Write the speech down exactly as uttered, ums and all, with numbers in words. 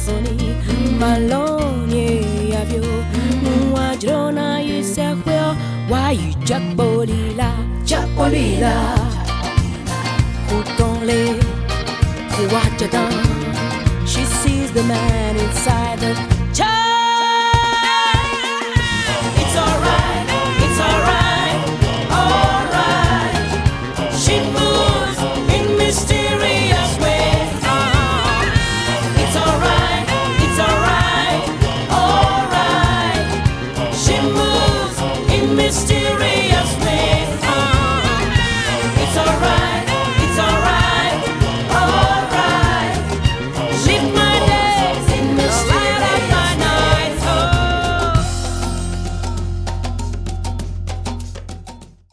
soni malonye yavyo wajrona yisahwel why chapolila chapolila kutonle kuwachadan. She sees the man inside the